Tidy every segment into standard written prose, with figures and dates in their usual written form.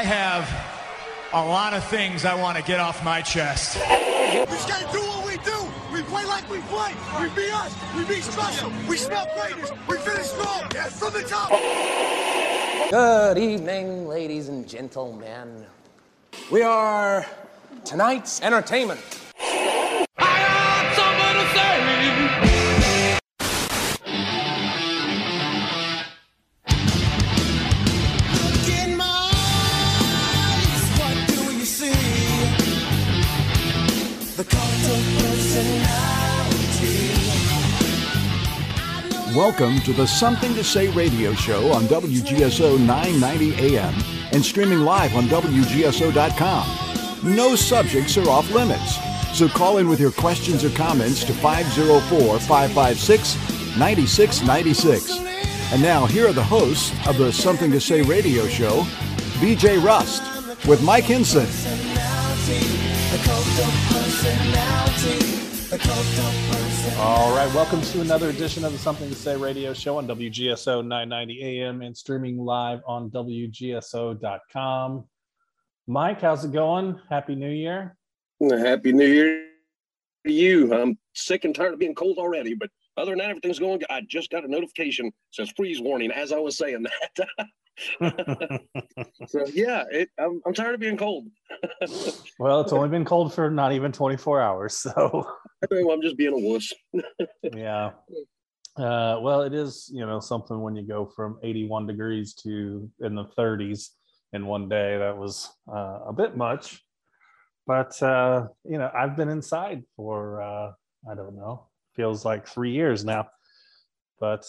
have a lot of things I want to get off my chest. We just gotta do what we do. We play like we play. We be us. We be special. We smell greatness. We finish strong. Yes, from the top. Good evening, ladies and gentlemen. We are tonight's entertainment. I got something to say. Look in my eyes. What do you see? The cult of personality. Welcome to the Something to Say radio show on WGSO 990 AM and streaming live on WGSO.com. No subjects are off limits, so call in with your questions or comments to 504-556-9696. And now, here are the hosts of the Something to Say radio show, BJ Rust with Mike Hinson. All right, welcome to another edition of the Something to Say radio show on WGSO 990 AM and streaming live on WGSO.com. Mike, how's it going? Happy New Year. Happy New Year to you. I'm sick and tired of being cold already, but other than that, everything's going good. I just got a notification, says freeze warning, as I was saying that. So, yeah, I'm tired of being cold. Well, it's only been cold for not even 24 hours, so. Well, I'm just being a wuss. Yeah. Well, it is, something when you go from 81 degrees to in the 30s in one day. That was a bit much. But, I've been inside for, I don't know, feels like 3 years now. But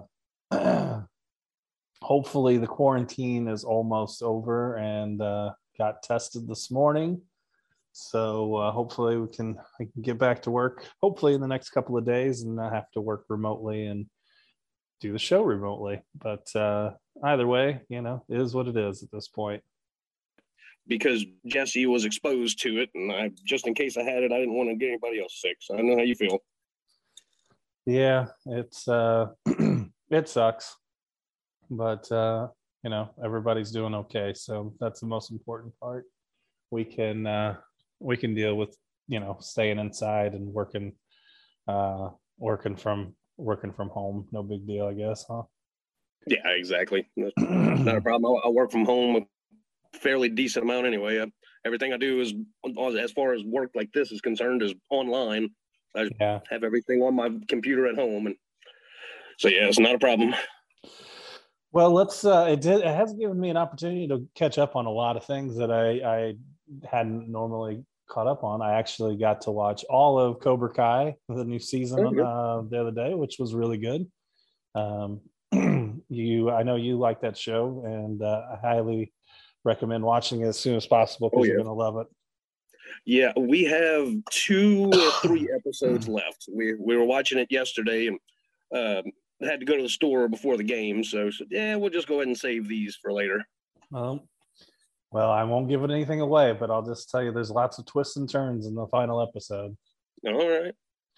hopefully the quarantine is almost over and got tested this morning. So hopefully we can get back to work, hopefully in the next couple of days, and not have to work remotely and do the show remotely. But either way, it is what it is at this point. Because Jesse was exposed to it, and just in case I had it, I didn't want to get anybody else sick. So I know how you feel. Yeah, it's it sucks, but everybody's doing okay, so that's the most important part. We can deal with staying inside and working from home. No big deal, I guess, huh? Yeah, exactly. Not a problem. I work from home a fairly decent amount anyway. Everything I do is, as far as work like this is concerned, is online. I have everything on my computer at home, and so yeah, it's not a problem. Well, let's. It has given me an opportunity to catch up on a lot of things that I hadn't normally caught up on. I actually got to watch all of Cobra Kai, the new season, the other day, which was really good. I know you like that show, and I highly recommend watching it as soon as possible because you're going to love it. Yeah, we have 2 or 3 episodes left. We were watching it yesterday and had to go to the store before the game. So we'll just go ahead and save these for later. Well, I won't give it anything away, but I'll just tell you there's lots of twists and turns in the final episode. All right.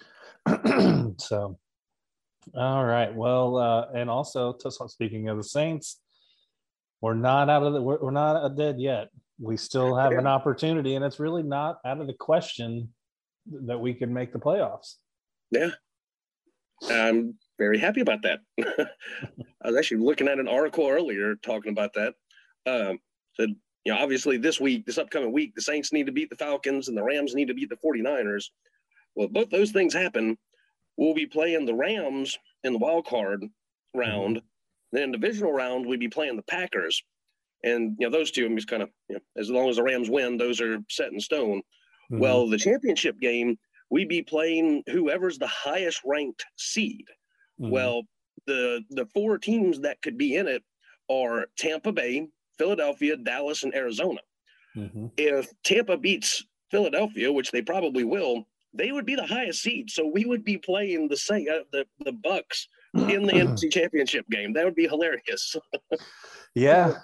So, all right. Well, and also, speaking of the Saints, we're not we're not dead yet. We still have an opportunity, and it's really not out of the question that we can make the playoffs. Yeah. I'm very happy about that. I was actually looking at an article earlier talking about that. Said, obviously this upcoming week, the Saints need to beat the Falcons and the Rams need to beat the 49ers. Well, both those things happen. We'll be playing the Rams in the wild card round. Mm-hmm. Then divisional round, we'd be playing the Packers. And, those two, I'm just kind of, as long as the Rams win, those are set in stone. Mm-hmm. Well, the championship game, we'd be playing whoever's the highest ranked seed. Mm-hmm. Well, the 4 teams that could be in it are Tampa Bay, Philadelphia, Dallas, and Arizona. Mm-hmm. If Tampa beats Philadelphia, which they probably will, they would be the highest seed. So we would be playing the Bucks in the NFC Championship game. That would be hilarious. Yeah.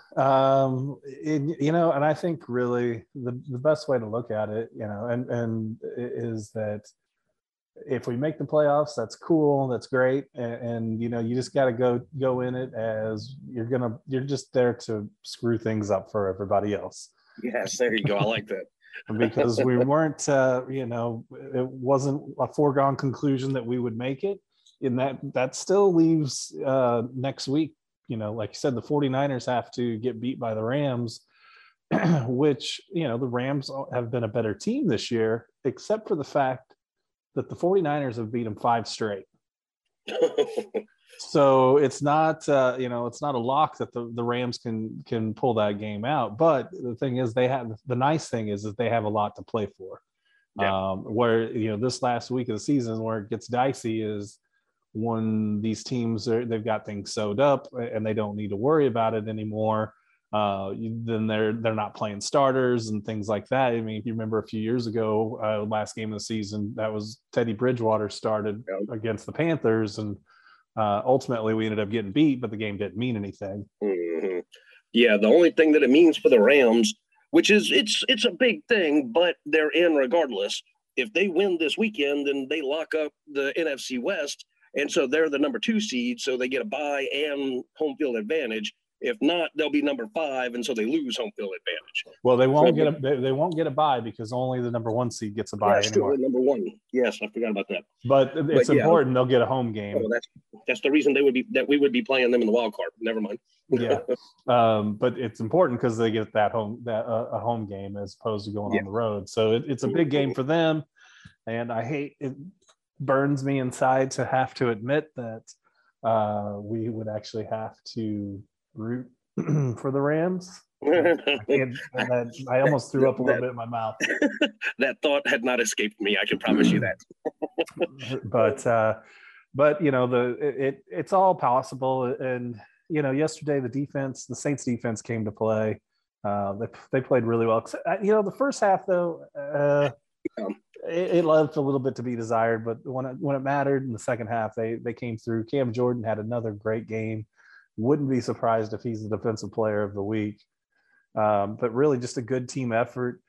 And I think really the best way to look at it, and is that if we make the playoffs, that's cool. That's great. And you just got to go in it as you're just there to screw things up for everybody else. Yes, there you go. I like that. Because we weren't, it wasn't a foregone conclusion that we would make it. And that still leaves next week, like you said, the 49ers have to get beat by the Rams, which, the Rams have been a better team this year, except for the fact that the 49ers have beat them 5 straight. So it's not, it's not a lock that the Rams can pull that game out. But the thing is, the nice thing is that they have a lot to play for. Yeah. Where, this last week of the season where it gets dicey is when these teams they've got things sewed up and they don't need to worry about it anymore. Then they're not playing starters and things like that. I mean, if you remember a few years ago, last game of the season, that was Teddy Bridgewater started against the Panthers, and ultimately we ended up getting beat, but the game didn't mean anything. Mm-hmm. Yeah, the only thing that it means for the Rams, which is it's a big thing, but they're in regardless. If they win this weekend, then they lock up the NFC West, and so they're the number 2 seed, so they get a bye and home field advantage. If not, they'll be number 5, and so they lose home field advantage. Well, they won't get a bye because only the number 1 seed gets a bye anymore. Number 1. Yes, I forgot about that. But it's important they'll get a home game. Oh, that's the reason we would be playing them in the wild card. Never mind. Yeah, but it's important because they get a home game as opposed to going on the road. So it's a big game for them, and it burns me inside to have to admit that we would actually have to root for the Rams. I almost threw up a little bit in my mouth. That thought had not escaped me. I can promise you that. but it's all possible. And yesterday the Saints defense came to play. They played really well. The first half though, it left a little bit to be desired. But when it mattered in the second half, they came through. Cam Jordan had another great game. Wouldn't be surprised if he's the defensive player of the week. But really just a good team effort.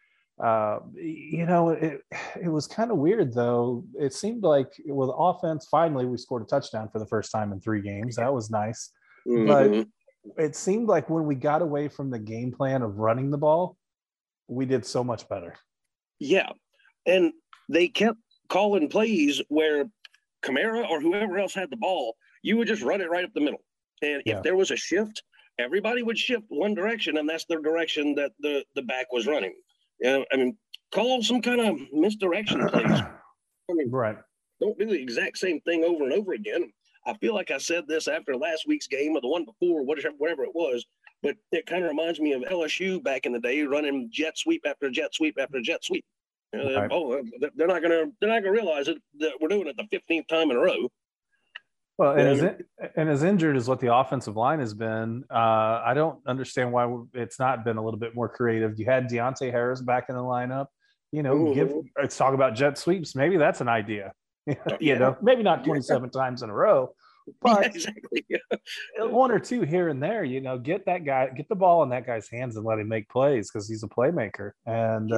It was kind of weird though. It seemed like with offense, finally we scored a touchdown for the first time in 3 games. That was nice. Mm-hmm. But it seemed like when we got away from the game plan of running the ball, we did so much better. Yeah. And they kept calling plays where Kamara or whoever else had the ball, you would just run it right up the middle. And if there was a shift, everybody would shift one direction, and that's the direction that the back was running. Call some kind of misdirection plays. Right. Don't do the exact same thing over and over again. I feel like I said this after last week's game or the one before, whatever it was, but it kind of reminds me of LSU back in the day running jet sweep after jet sweep after jet sweep. Right. They're not gonna realize it that we're doing it the 15th time in a row. Well, and as injured as what the offensive line has been, I don't understand why it's not been a little bit more creative. You had Deontay Harris back in the lineup. Let's talk about jet sweeps. Maybe that's an idea. Maybe not 27 times in a row, but exactly. 1 or 2 here and there. Get the ball in that guy's hands and let him make plays because he's a playmaker. And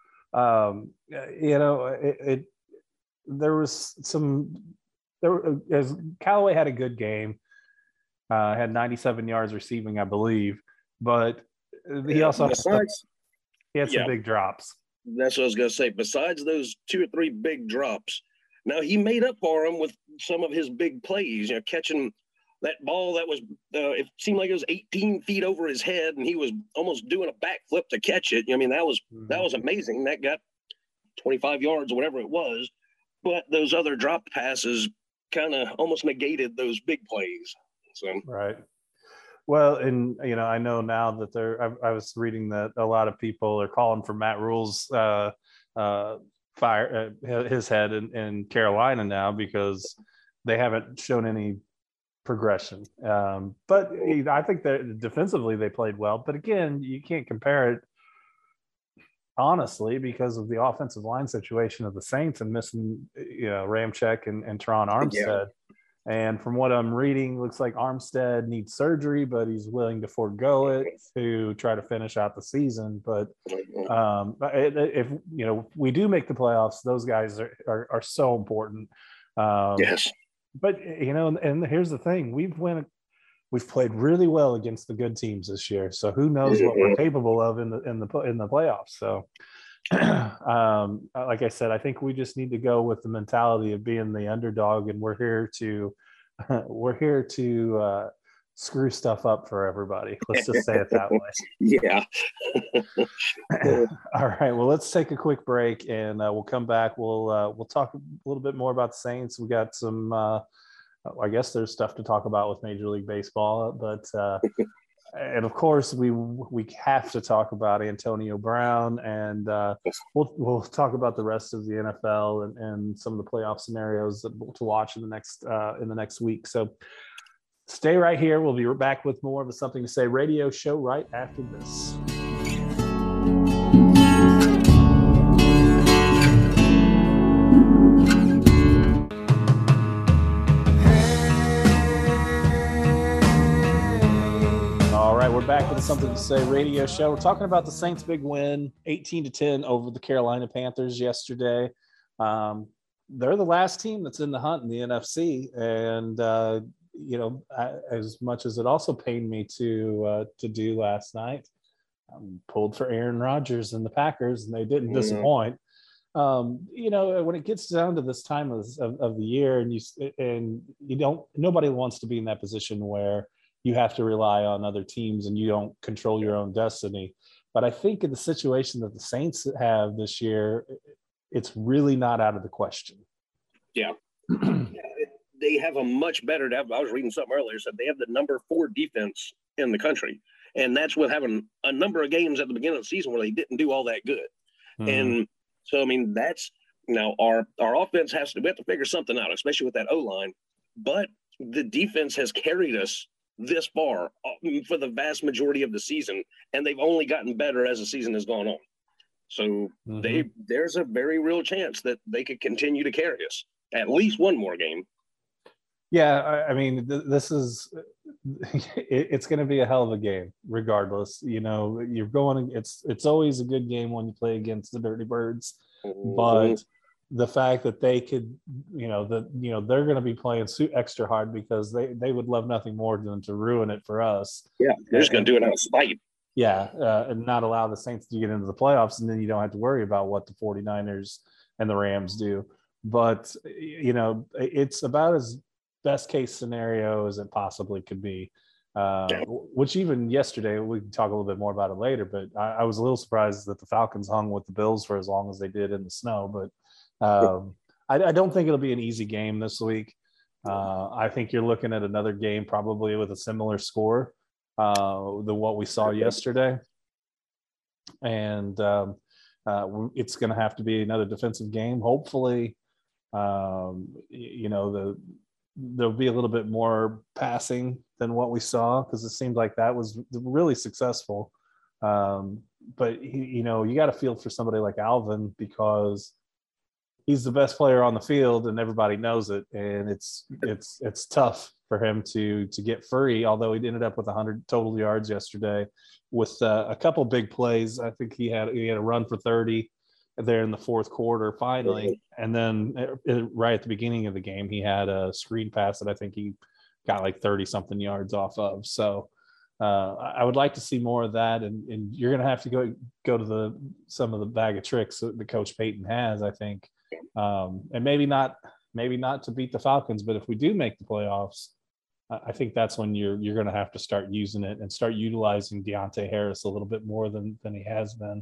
as Callaway had a good game, had 97 yards receiving, I believe, but he also had some big drops. That's what I was going to say. Besides those 2 or 3 big drops, now he made up for them with some of his big plays. Catching that ball that was, it seemed like it was 18 feet over his head, and he was almost doing a backflip to catch it. That was amazing. That got 25 yards or whatever it was. But those other drop passes kind of almost negated those big plays. So right. Well, and I know now that I was reading that a lot of people are calling for Matt Rule's fire his head in Carolina now because they haven't shown any progression. But I think that defensively they played well. But again, you can't compare it honestly because of the offensive line situation of the Saints and missing Ramczyk and Teron Armstead. And from what I'm reading, looks like Armstead needs surgery, but he's willing to forego it to try to finish out the season. But if we do make the playoffs, those guys are so important. Yes. But and here's the thing: we've played really well against the good teams this year. So who knows what we're capable of in the playoffs? So, like I said, I think we just need to go with the mentality of being the underdog, and we're here to screw stuff up for everybody. Let's just say it that way. Yeah. All right. Well, let's take a quick break, and we'll come back. We'll talk a little bit more about the Saints. We got some. I guess there's stuff to talk about with Major League Baseball, but and of course we have to talk about Antonio Brown, and we'll talk about the rest of the NFL and some of the playoff scenarios to watch in the next week. So stay right here. We'll be back with more of a Something to Say radio show right after this. We're back with the Something to Say radio show. We're talking about the Saints' big win, 18-10 over the Carolina Panthers yesterday. They're the last team that's in the hunt in the NFC, and as much as it also pained me to do last night, I pulled for Aaron Rodgers and the Packers, and they didn't disappoint. When it gets down to this time of the year, nobody wants to be in that position where you have to rely on other teams and you don't control your own destiny. But I think in the situation that the Saints have this year, it's really not out of the question. Yeah. They have a much better, I was reading something earlier, said they have the number 4 defense in the country. And that's with having a number of games at the beginning of the season where they didn't do all that good. And so, that's, our offense we have to figure something out, especially with that O-line. But the defense has carried us this far for the vast majority of the season, and they've only gotten better as the season has gone on. So there's a very real chance that they could continue to carry us at least one more game. Yeah, this is it's going to be a hell of a game regardless. You're going. It's always a good game when you play against the Dirty Birds, but the fact that they could, they're going to be playing extra hard because they would love nothing more than to ruin it for us. Yeah, they're just going to do it out of spite. Yeah, and not allow the Saints to get into the playoffs, and then you don't have to worry about what the 49ers and the Rams do. But, it's about as best case scenario as it possibly could be, which even yesterday, we can talk a little bit more about it later, but I was a little surprised that the Falcons hung with the Bills for as long as they did in the snow. But I don't think it'll be an easy game this week. I think you're looking at another game probably with a similar score than what we saw yesterday. And it's going to have to be another defensive game. Hopefully, there'll be a little bit more passing than what we saw, because it seemed like that was really successful. But, you got to feel for somebody like Alvin, because he's the best player on the field and everybody knows it. And it's tough for him to get free, although he ended up with 100 total yards yesterday with a couple big plays. I think he had a run for 30 there in the fourth quarter finally. And then right at the beginning of the game, he had a screen pass that I think he got like 30 something yards off of. So I would like to see more of that. And you're going to have to go to some of the bag of tricks that Coach Payton has, I think. And maybe not to beat the Falcons, but if we do make the playoffs, I think that's when you're going to have to start using it and start utilizing Deontay Harris a little bit more than he has been.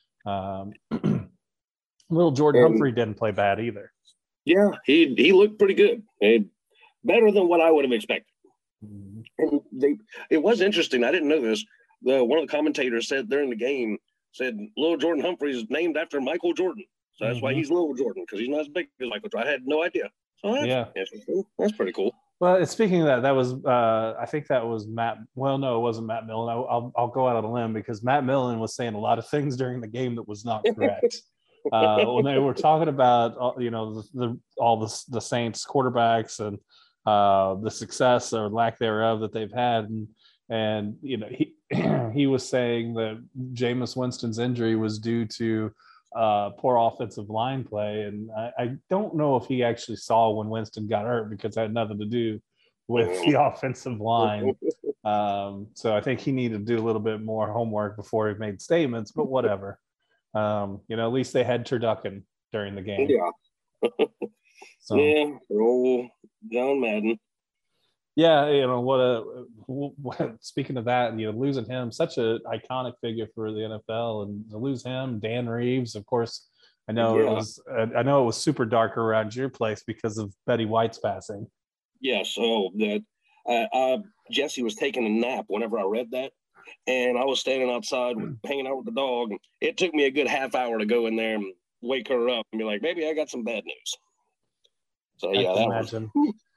Little Jordan Humphrey didn't play bad either. Yeah, he looked pretty good. Better than what I would have expected. And it was interesting. I didn't know this. One of the commentators said during the game, little Jordan Humphrey is named after Michael Jordan. So that's why he's Little Jordan, because he's not as big as Michael Jordan. I had no idea. So that's interesting. That's pretty cool. Well, speaking of that was I think that was Matt. Well, no, it wasn't Matt Millen. I'll go out on a limb, because Matt Millen was saying a lot of things during the game that was not correct. When they were talking about all the Saints quarterbacks and the success or lack thereof that they've had. And you know, he was saying that Jameis Winston's injury was due to poor offensive line play. And I don't know if he actually saw when Winston got hurt, because it had nothing to do with the offensive line. So I think he needed to do a little bit more homework before he made statements, but whatever. You know, at least they had turducken during the game. Yeah. So, yeah, old John Madden. yeah, you know, what speaking of that, you know, losing him, such an iconic figure for the NFL, and to lose him, Dan Reeves, of course. I know it was super dark around your place because of Betty White's passing. Yes. Oh, that Jesse was taking a nap whenever I read that, and I was standing outside hanging out with the dog. It took me a good half hour to go in there and wake her up and be like, "Maybe I got some bad news." So yeah, I can imagine.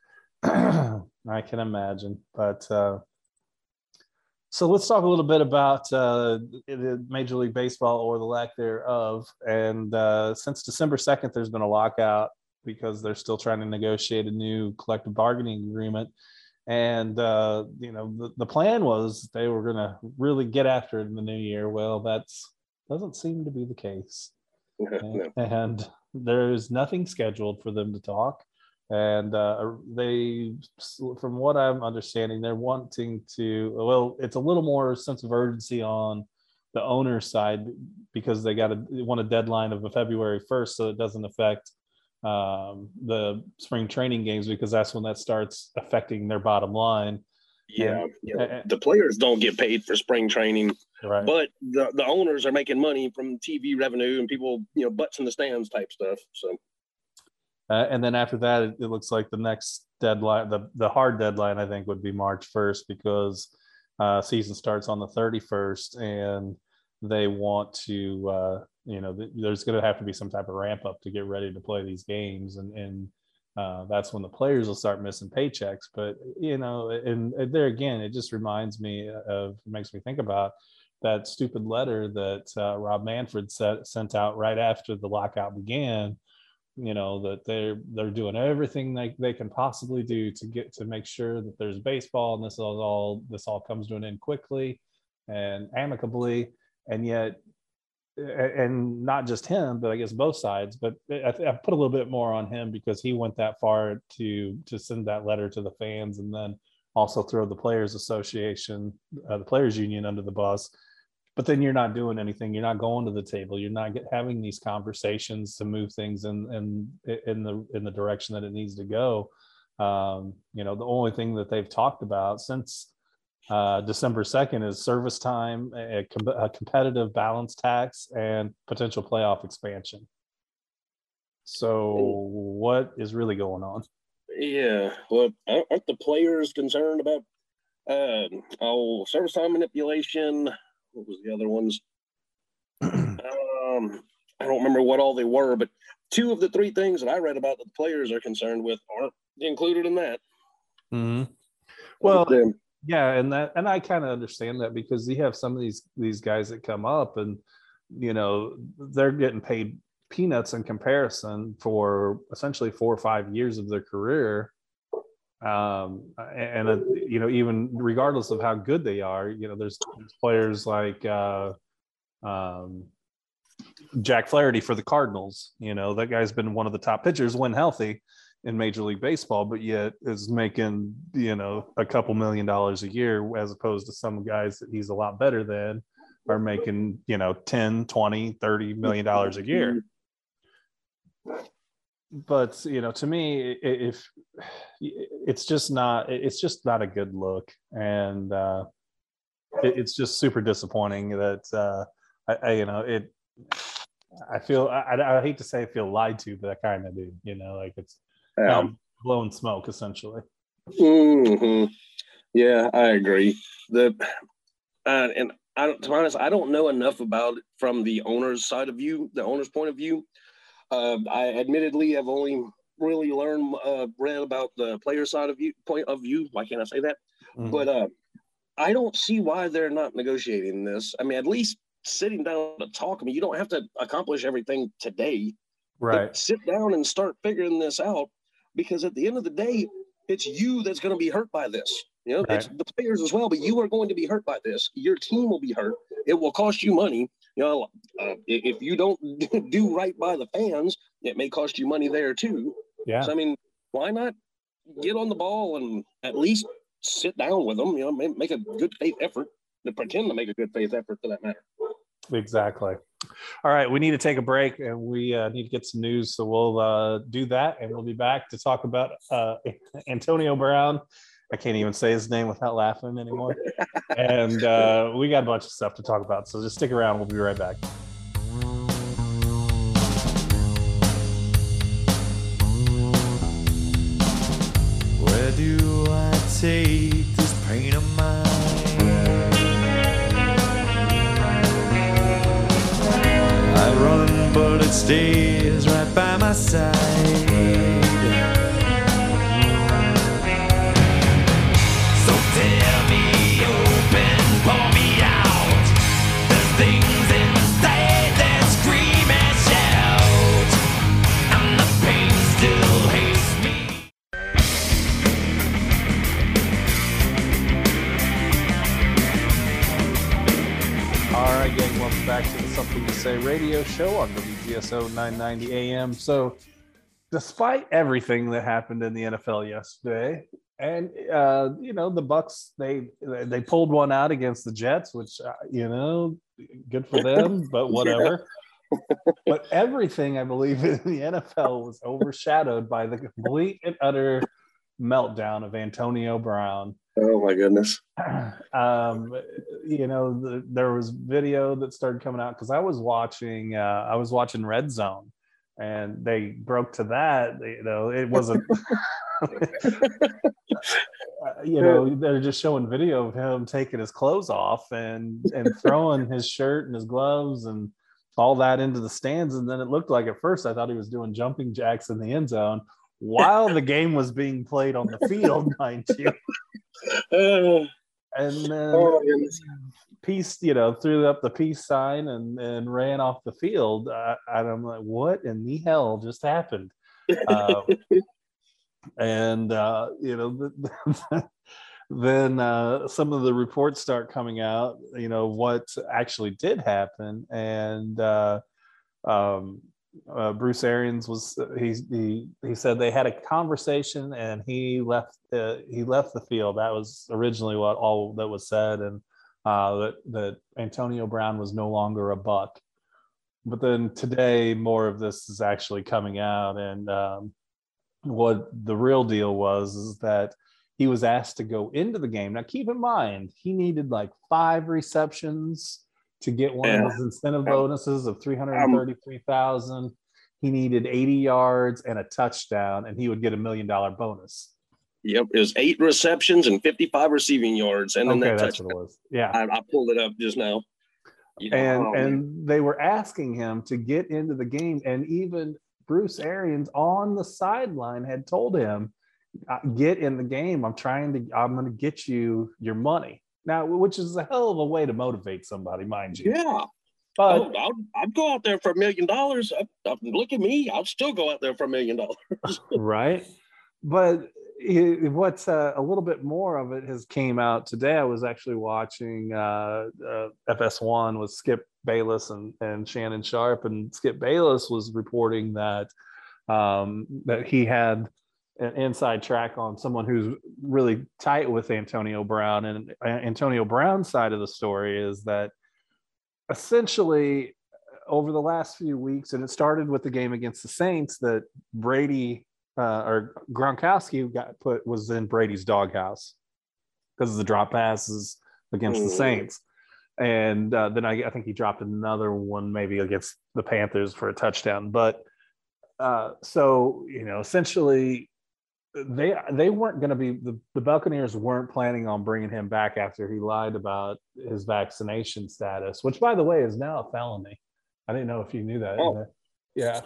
I can imagine. But so let's talk a little bit about Major League Baseball, or the lack thereof. And since December 2nd, there's been a lockout because they're still trying to negotiate a new collective bargaining agreement. And, you know, the plan was they were going to really get after it in the new year. Well, that doesn't seem to be the case. And there's nothing scheduled for them to talk. And they, from what I'm understanding, they're wanting to, well, it's a little more sense of urgency on the owner's side, because they want a deadline of February 1st, so it doesn't affect the spring training games, because that's when that starts affecting their bottom line. Yeah, the players don't get paid for spring training, right? But the owners are making money from TV revenue and people, you know, butts in the stands type stuff. So. And then after that, it looks like the next deadline, the hard deadline, I think, would be March 1st, because season starts on the 31st, and they want to, you know, there's going to have to be some type of ramp up to get ready to play these games. And that's when the players will start missing paychecks. But, you know, and there again, it just reminds me makes me think about that stupid letter that Rob Manfred sent out right after the lockout began. You know, that they're doing everything they can possibly do to make sure that there's baseball, and this all comes to an end quickly and amicably. And yet, and not just him, but I guess both sides, but I put a little bit more on him, because he went that far to send that letter to the fans, and then also throw the Players Association, the Players Union, under the bus. But then you're not doing anything. You're not going to the table. You're not having these conversations to move things in the direction that it needs to go. You know, the only thing that they've talked about since December 2nd is service time, a competitive balance tax, and potential playoff expansion. So what is really going on? Yeah, well, aren't the players concerned about service time manipulation? What was the other ones? I don't remember what all they were, but 2 of the 3 things that I read about that the players are concerned with aren't included in that. Mm-hmm. Well, yeah, and I kind of understand that, because you have some of these guys that come up, and you know, they're getting paid peanuts in comparison for essentially 4 or 5 years of their career. You know, even regardless of how good they are, you know, there's players like Jack Flaherty for the Cardinals. You know, that guy's been one of the top pitchers when healthy in Major League Baseball, but yet is making, you know, a couple $1 million a year, as opposed to some guys that he's a lot better than are making, you know, 10, 20, $30 million a year. But, you know, to me, if it's just not a good look. And it's just super disappointing that I hate to say I feel lied to, but I kind of do, you know, like it's blowing smoke essentially. Mm-hmm. Yeah, I agree. To be honest, I don't know enough about it from the owner's side of view, the owner's point of view. I admittedly have only really read about the player side of point of view. Why can't I say that? Mm-hmm. But I don't see why they're not negotiating this. I mean, at least sitting down to talk. I mean, you don't have to accomplish everything today. Right. Sit down and start figuring this out, because at the end of the day, it's you that's going to be hurt by this. You know, Right. it's the players as well, but you are going to be hurt by this. Your team will be hurt. It will cost you money. You know, if you don't do right by the fans, it may cost you money there too. Yeah. So, I mean, why not get on the ball and at least sit down with them? You know, make a good faith effort, to pretend to make a good faith effort for that matter. Exactly. All right, we need to take a break, and we need to get some news. So we'll do that, and we'll be back to talk about Antonio Brown. I can't even say his name without laughing anymore. And we got a bunch of stuff to talk about. So just stick around. We'll be right back. Where do I take this pain of mine? I run, but it stays right by my side. So tear me open, pour me out. There's things inside that scream and shout, and the pain still hates me. All right, gang, welcome back to the Something to Say radio show on WGSO 990 AM. So despite everything that happened in the NFL yesterday, and you know, the Bucs, they pulled one out against the Jets, which you know, good for them, but whatever. But everything, I believe, in the NFL was overshadowed by the complete and utter meltdown of Antonio Brown. Oh my goodness. You know, there was video that started coming out because I was watching Red Zone, and they broke to that. You know, it wasn't. You know, they're just showing video of him taking his clothes off and throwing his shirt and his gloves and all that into the stands. And then it looked like, at first I thought he was doing jumping jacks in the end zone while the game was being played on the field, mind you. And then peace, you know, threw up the peace sign and ran off the field. And I'm like, what in the hell just happened? And you know, then some of the reports start coming out, you know, what actually did happen. And Bruce Arians he said they had a conversation, and he left the field. That was originally what all that was said, and that Antonio Brown was no longer a Buck. But then today, more of this is actually coming out, and what the real deal was is that he was asked to go into the game. Now, keep in mind, he needed like 5 receptions to get one of his incentive bonuses of $333,000. He needed 80 yards and a touchdown, and he would get $1 million bonus. Yep, it was 8 receptions and 55 receiving yards, and then that touchdown. What it was. Yeah, I pulled it up just now. Yeah, and they were asking him to get into the game, and even Bruce Arians on the sideline had told him, "Get in the game. I'm going to get you your money." Now, which is a hell of a way to motivate somebody, mind you. Yeah. But I'd go out there for $1 million. Look at me. I'll still go out there for $1 million. Right. But what's a little bit more of it has came out today. I was actually watching FS1 with Skip Bayless and Shannon Sharp, and Skip Bayless was reporting that that he had an inside track on someone who's really tight with Antonio Brown. And Antonio Brown's side of the story is that essentially over the last few weeks, and it started with the game against the Saints, that Brady or Gronkowski was in Brady's doghouse because of the drop passes against the Saints. And then I think he dropped another one maybe against the Panthers for a touchdown. But so, you know, essentially they weren't going to be, the Buccaneers weren't planning on bringing him back after he lied about his vaccination status, which, by the way, is now a felony. I didn't know if you knew that. Oh. Yeah.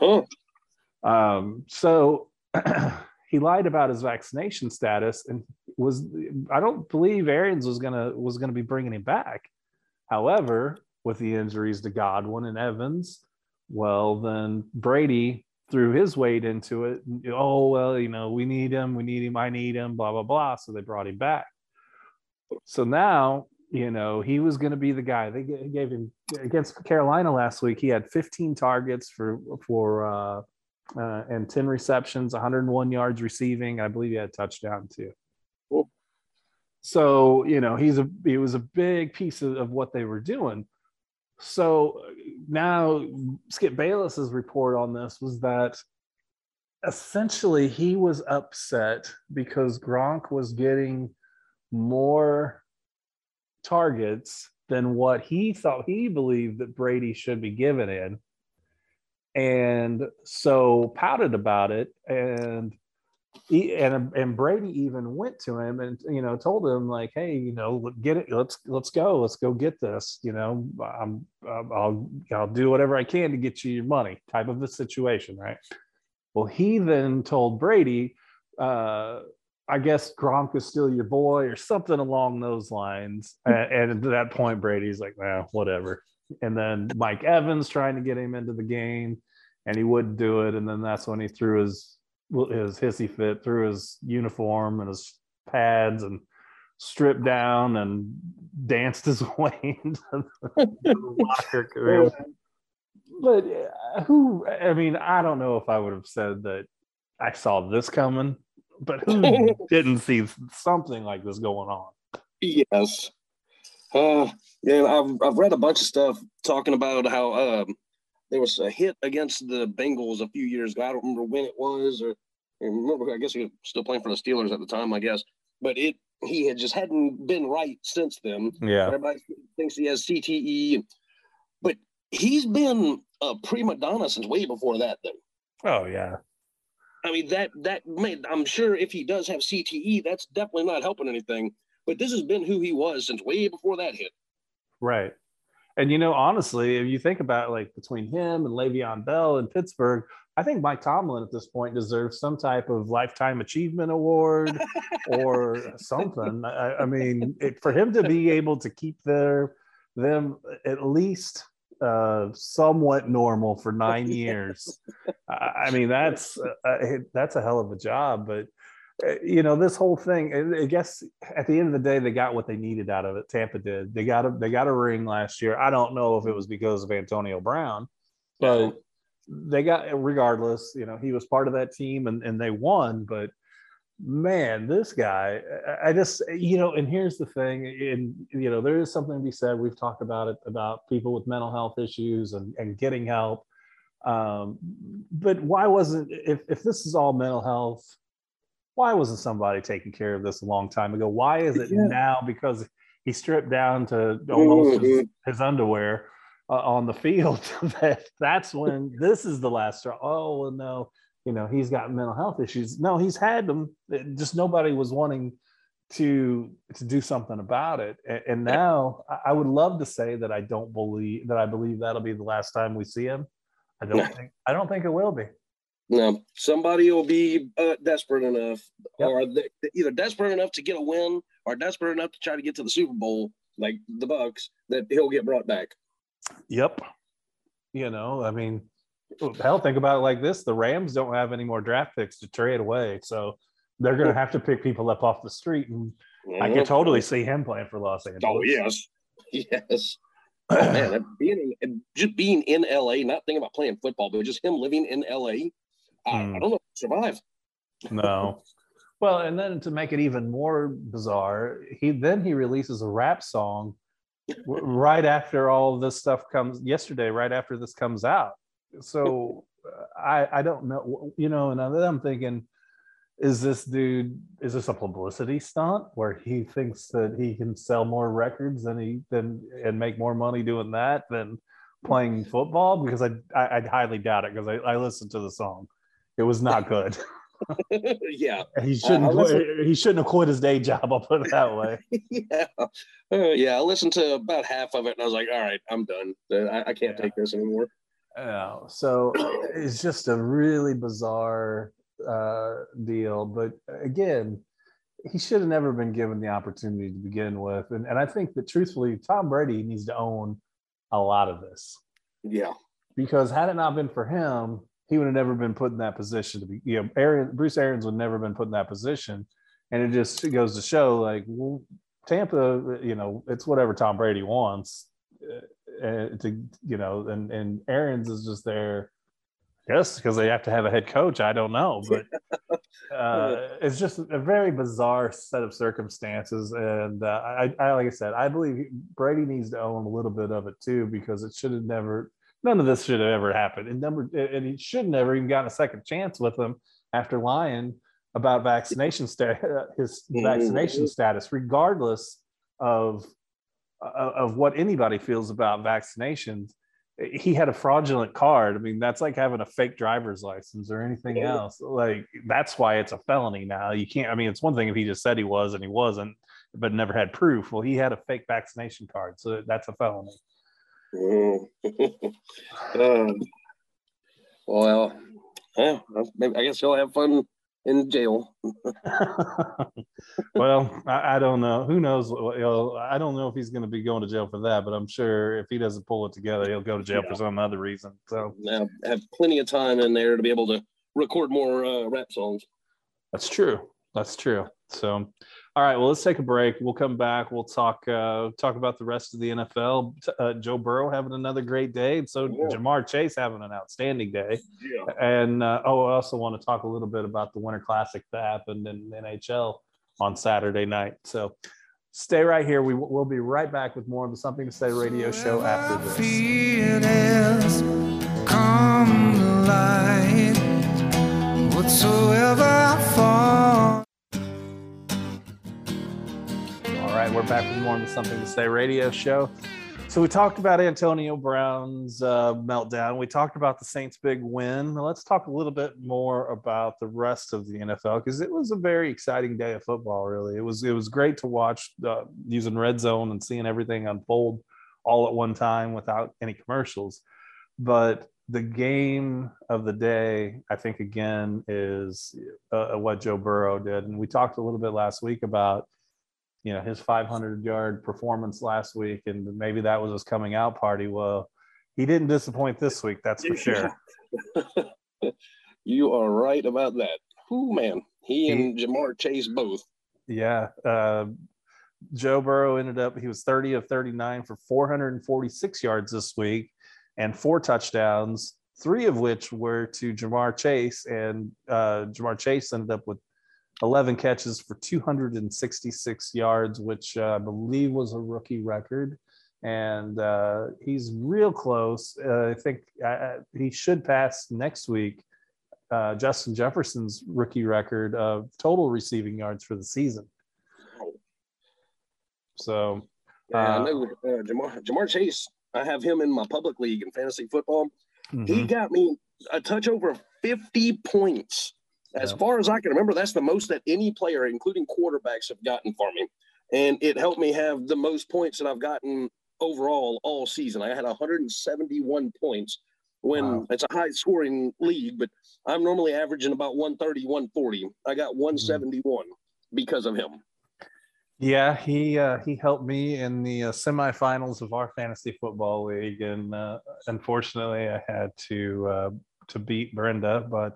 Oh. So he lied about his vaccination status, and I don't believe Arians was gonna be bringing him back. However, with the injuries to Godwin and Evans, well, then Brady threw his weight into it. Oh, well, we need him, I need him, blah, blah, blah. So they brought him back. So now, he was going to be the guy. They gave him against Carolina last week. He had 15 targets for and 10 receptions, 101 yards receiving. I believe he had a touchdown too. Cool. So, he was a big piece of what they were doing. So now Skip Bayless's report on this was that essentially he was upset because Gronk was getting more targets than what he believed that Brady should be given in. And so pouted about it. And Brady even went to him and, told him like, hey, get it. Let's go get this. I'll do whatever I can to get you your money type of a situation. Right. Well, he then told Brady, I guess Gronk is still your boy or something along those lines. And at that point, Brady's like, nah, whatever. And then Mike Evans trying to get him into the game and he wouldn't do it. And then that's when he threw his hissy fit, threw his uniform and his pads and stripped down and danced his way into the locker. But I don't know if I would have said that I saw this coming, but who didn't see something like this going on? Yes. I've read a bunch of stuff talking about how there was a hit against the Bengals a few years ago. I don't remember when it was, I guess he was still playing for the Steelers at the time, I guess. But he had just hadn't been right since then. Yeah. Everybody thinks he has CTE. But he's been a prima donna since way before that, though. Oh, yeah. I mean, I'm sure if he does have CTE, that's definitely not helping anything. But this has been who he was since way before that hit. Right. And, honestly, if you think about it, like between him and Le'Veon Bell in Pittsburgh, I think Mike Tomlin at this point deserves some type of lifetime achievement award or something. I mean, for him to be able to keep them at least somewhat normal for 9 years. I mean, that's a hell of a job. But this whole thing, I guess at the end of the day, they got what they needed out of it. Tampa did. They got a ring last year. I don't know if it was because of Antonio Brown, but they got, regardless, he was part of that team and they won. But man, this guy, I just, and here's the thing, and there is something to be said. We've talked about it, about people with mental health issues and getting help. But why wasn't, if this is all mental health, why wasn't somebody taking care of this a long time ago? Why is it now? Because he stripped down to almost his underwear on the field. That's when this is the last straw. Oh, well, no, he's got mental health issues. No, he's had them. Just nobody was wanting to do something about it. And now I would love to say that I believe that'll be the last time we see him. I don't think it will be. No, somebody will be desperate enough, or either desperate enough to get a win, or desperate enough to try to get to the Super Bowl, like the Bucs, that he'll get brought back. Yep. I mean, hell, think about it like this: the Rams don't have any more draft picks to trade away, so they're going to have to pick people up off the street, and I can totally see him playing for Los Angeles. Oh yes. Oh man, being in LA, not thinking about playing football, but just him living in LA. I don't know if he'll survive. No. Well, and then to make it even more bizarre, he releases a rap song right after all this stuff right after this comes out. So I don't know, and then I'm thinking, is this a publicity stunt where he thinks that he can sell more records and make more money doing that than playing football? Because I'd highly doubt it, because I listened to the song. It was not good. Yeah. He shouldn't have quit his day job, I'll put it that way. Yeah. I listened to about half of it and I was like, all right, I'm done. I can't take this anymore. So it's just a really bizarre deal. But again, he should have never been given the opportunity to begin with. And I think that truthfully, Tom Brady needs to own a lot of this. Yeah. Because had it not been for him, he would have never been put in that position to be, Bruce Arians would never been put in that position. And it just goes to show, like, well, Tampa, it's whatever Tom Brady wants and Arians is just there, yes, because they have to have a head coach. I don't know, but it's just a very bizarre set of circumstances. And I like I said, I believe Brady needs to own a little bit of it too, because it should have never, none of this should have ever happened. And he should never even gotten a second chance with him after lying about vaccination vaccination status, regardless of what anybody feels about vaccinations. He had a fraudulent card. I mean, that's like having a fake driver's license or anything else. Like, that's why it's a felony now. You can't, I mean, it's one thing if he just said he was and he wasn't, but never had proof. Well, he had a fake vaccination card, so that's a felony. Well, maybe, I guess he'll have fun in jail. Well, I don't know. Who knows? I don't know if he's going to be going to jail for that, but I'm sure if he doesn't pull it together, he'll go to jail for some other reason. So now have plenty of time in there to be able to record more rap songs. That's true. So, all right. Well, let's take a break. We'll come back. We'll talk about the rest of the NFL. Joe Burrow having another great day, and so Jamar Chase having an outstanding day. Yeah. And I also want to talk a little bit about the Winter Classic that happened in NHL on Saturday night. So, stay right here. We'll be right back with more of the Something to Say radio show after this. Come to light, whatsoever I fall. All right, we're back with more of the Something to Say radio show. So we talked about Antonio Brown's meltdown. We talked about the Saints' big win. Now let's talk a little bit more about the rest of the NFL, because it was a very exciting day of football, really. It was great to watch using Red Zone and seeing everything unfold all at one time without any commercials. But the game of the day, I think, again, is what Joe Burrow did. And we talked a little bit last week about his 500-yard performance last week, and maybe that was his coming out party. Well, he didn't disappoint this week, that's for sure. You are right about that. Ooh, man, he and Jamar Chase both. Yeah. Joe Burrow he was 30 of 39 for 446 yards this week and 4 touchdowns, 3 of which were to Jamar Chase, and Jamar Chase ended up with 11 catches for 266 yards, which I believe was a rookie record. And he's real close. I think he should pass next week Justin Jefferson's rookie record of total receiving yards for the season. So I know Jamar Chase, I have him in my public league in fantasy football. Mm-hmm. He got me a touch over 50 points. As far as I can remember, that's the most that any player, including quarterbacks, have gotten for me. And it helped me have the most points that I've gotten overall all season. I had 171 points when it's a high-scoring league, but I'm normally averaging about 130, 140. I got 171 because of him. Yeah, he helped me in the semifinals of our fantasy football league, and unfortunately, I had to beat Brenda, but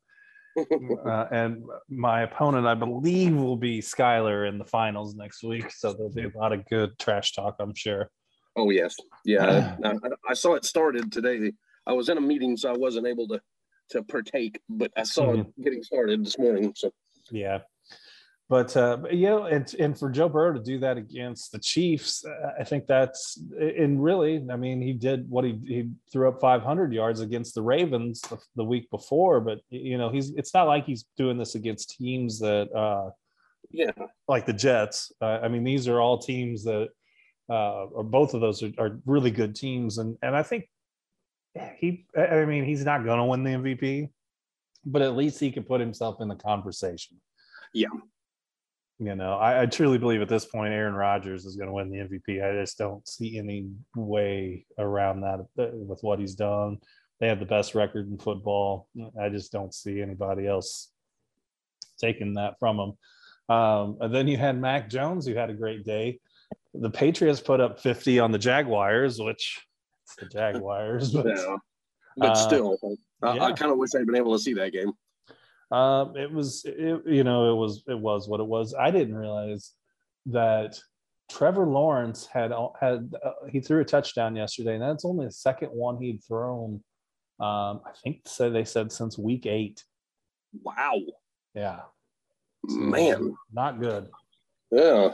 and my opponent, I believe, will be Skylar in the finals next week. So there'll be a lot of good trash talk, I'm sure. Oh yes, yeah. I saw it started today. I was in a meeting, so I wasn't able to partake, but I saw it getting started this morning. So yeah. But and for Joe Burrow to do that against the Chiefs, I think that's, and really, I mean, he did what he threw up 500 yards against the Ravens the week before, but it's not like he's doing this against teams that, like the Jets. I mean, these are all teams that, or both of those are really good teams, and I think he's not going to win the MVP, but at least he can put himself in the conversation. Yeah. I truly believe at this point Aaron Rodgers is going to win the MVP. I just don't see any way around that with what he's done. They have the best record in football. I just don't see anybody else taking that from them. And then you had Mac Jones, who had a great day. The Patriots put up 50 on the Jaguars, which it's the Jaguars. But, but still. I kind of wish I'd been able to see that game. It was what it was. I didn't realize that Trevor Lawrence had he threw a touchdown yesterday, and that's only the second one he'd thrown. I think they said since week 8. Wow. Yeah. So, man, not good. Yeah.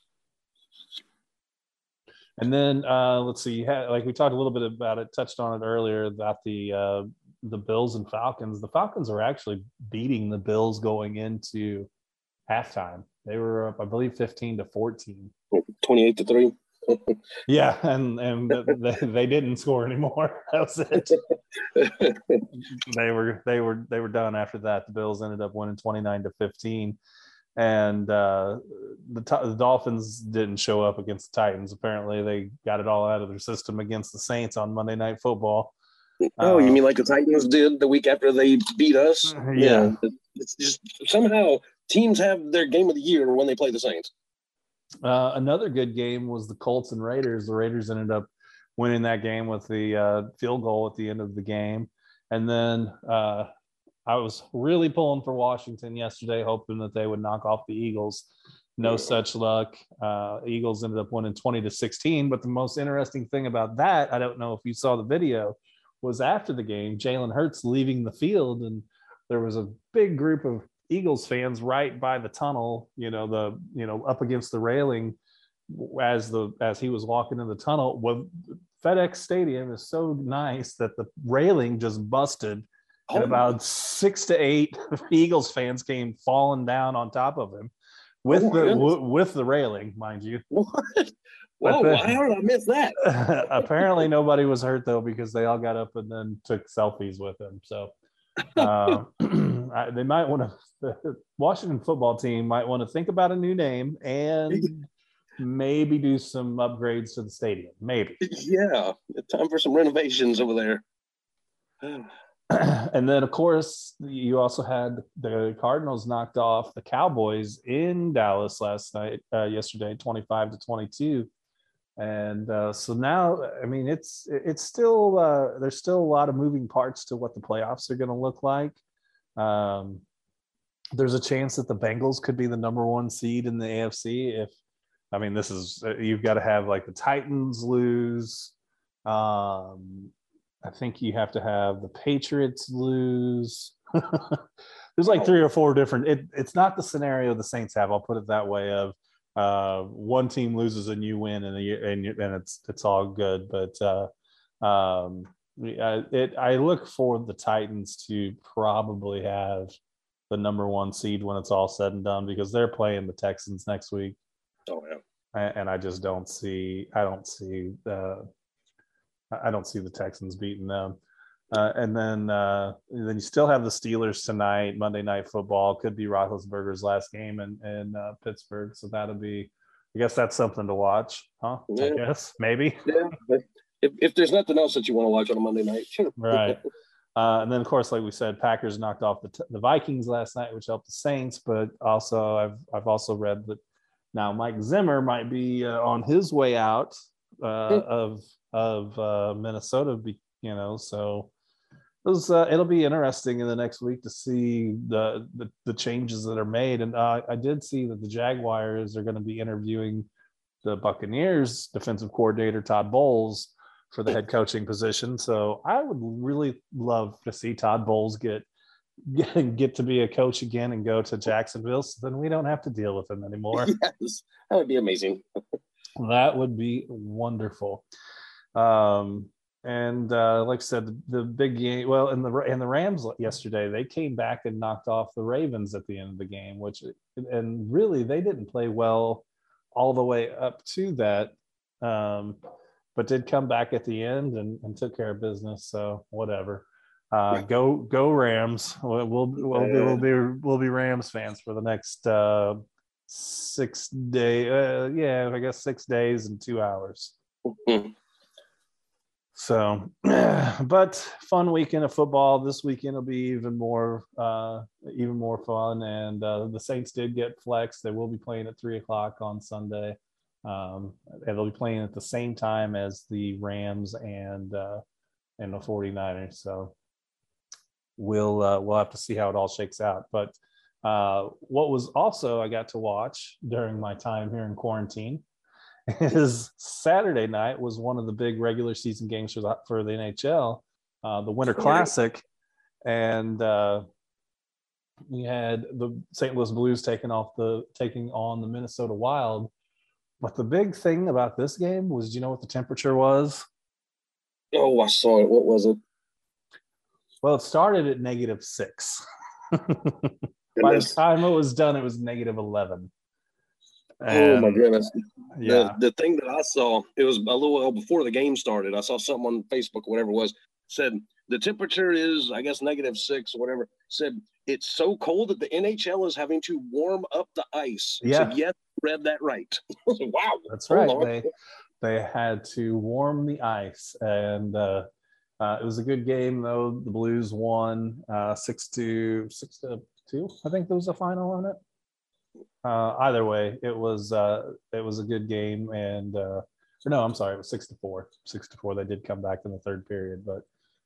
And then let's see, like we talked a little bit about it, touched on it earlier about the Bills and Falcons. The Falcons are actually beating the Bills going into halftime. They were up, I believe, 15-14. 28-3. Yeah, and they didn't score anymore. That was it. they were done after that. The Bills ended up winning 29-15, and the Dolphins didn't show up against the Titans. Apparently, they got it all out of their system against the Saints on Monday Night Football. Oh, you mean like the Titans did the week after they beat us? Yeah. It's just somehow teams have their game of the year when they play the Saints. Another good game was the Colts and Raiders. The Raiders ended up winning that game with the field goal at the end of the game. And then I was really pulling for Washington yesterday, hoping that they would knock off the Eagles. No such luck. Eagles ended up winning 20-16. But the most interesting thing about that, I don't know if you saw the video, was after the game, Jalen Hurts leaving the field, and there was a big group of Eagles fans right by the tunnel, up against the railing as he was walking in the tunnel. Well, FedEx Stadium is so nice that the railing just busted, and about 6 to 8 Eagles fans came falling down on top of him with the railing, mind you. What? Whoa, how did I miss that? Apparently nobody was hurt, though, because they all got up and then took selfies with him. So they might want to – the Washington football team might want to think about a new name and maybe do some upgrades to the stadium. Maybe. Yeah, time for some renovations over there. And then, of course, you also had the Cardinals knocked off the Cowboys in Dallas yesterday, 25-22. And so now, I mean, it's still there's still a lot of moving parts to what the playoffs are going to look like. There's a chance that the Bengals could be the number 1 seed in the AFC. You've got to have like the Titans lose. I think you have to have the Patriots lose. There's like 3 or 4 different. It's not the scenario the Saints have. I'll put it that way. Of one team loses and you win, and it's all good. But I look for the Titans to probably have the number 1 seed when it's all said and done, because they're playing the Texans next week. Oh yeah, and I just don't see. I don't see the Texans beating them. And then you still have the Steelers tonight, Monday Night Football. Could be Roethlisberger's last game in Pittsburgh, so that'll be. I guess that's something to watch, huh? Yeah. I guess maybe. Yeah, but if there's nothing else that you want to watch on a Monday night, sure. Right. And then, of course, like we said, Packers knocked off the Vikings last night, which helped the Saints. But also, I've also read that now Mike Zimmer might be on his way out of Minnesota. So it'll be interesting in the next week to see the changes that are made. And I did see that the Jaguars are going to be interviewing the Buccaneers defensive coordinator Todd Bowles for the head coaching position. So I would really love to see Todd Bowles get to be a coach again and go to Jacksonville, so then we don't have to deal with him anymore. Yes, that would be amazing. That would be wonderful. And like I said, the big game. Well, and the Rams yesterday, they came back and knocked off the Ravens at the end of the game, and really they didn't play well all the way up to that, but did come back at the end and took care of business. So whatever. Go Rams. We'll be Rams fans for the next 6 days. I guess 6 days and 2 hours. So, but fun weekend of football. This weekend will be even more fun. And the Saints did get flexed. They will be playing at 3:00 on Sunday. And they'll be playing at the same time as the Rams and the 49ers. So we'll have to see how it all shakes out. But what was also I got to watch during my time here in quarantine is Saturday night was one of the big regular season games for the NHL, the Winter Classic, and we had the St. Louis Blues taking on the Minnesota Wild. But the big thing about this game was, do you know what the temperature was? Oh, I saw it. What was it? Well, it started at -6. By the time it was done, it was -11. Oh my goodness! Yeah. The thing that I saw, it was a little while before the game started. I saw something on Facebook, or whatever it was, said the temperature is, I guess, -6 or whatever. Said it's so cold that the NHL is having to warm up the ice. Yeah. So yes, read that right. Wow, that's right. They had to warm the ice, and it was a good game though. The Blues won 6-2. I think there was a final on it. Either way, it was a good game, and no, I'm sorry, it was 6-4. 6-4. They did come back in the third period, but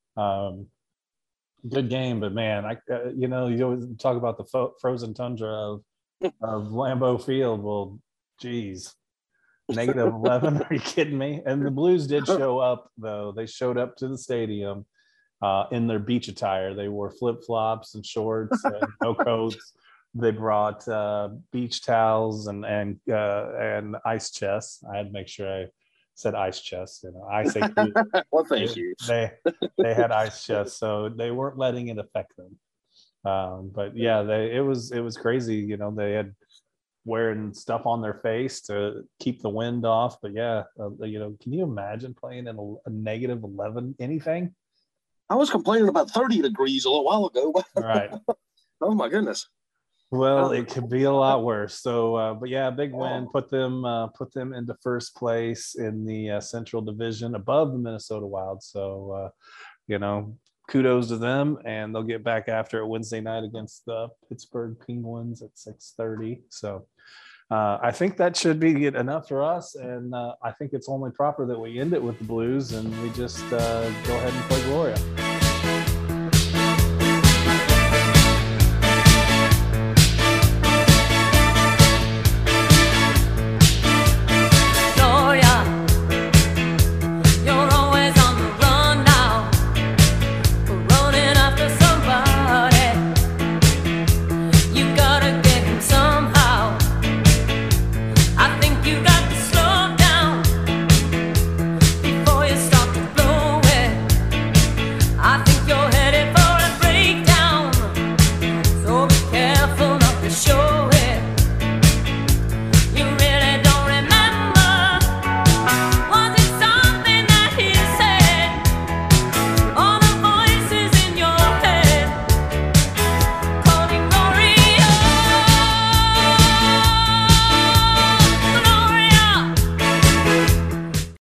good game. But man, you always talk about the frozen tundra of Lambeau Field. Well, geez, -11. Are you kidding me? And the Blues did show up though. They showed up to the stadium in their beach attire. They wore flip-flops and shorts and no coats. They brought beach towels and ice chests. I had to make sure I said ice chests. Ice. Well, thank you. They had ice chests, so they weren't letting it affect them. But yeah, it was crazy. They had wearing stuff on their face to keep the wind off. But yeah, can you imagine playing in a -11 anything? I was complaining about 30 degrees a little while ago. Right. Oh my goodness. Well, it could be a lot worse. So, but yeah, big win. Put them into first place in the Central Division, above the Minnesota Wild. So, kudos to them, and they'll get back after it Wednesday night against the Pittsburgh Penguins at 6:30. So, I think that should be enough for us, and I think it's only proper that we end it with the Blues, and we just go ahead and play Gloria.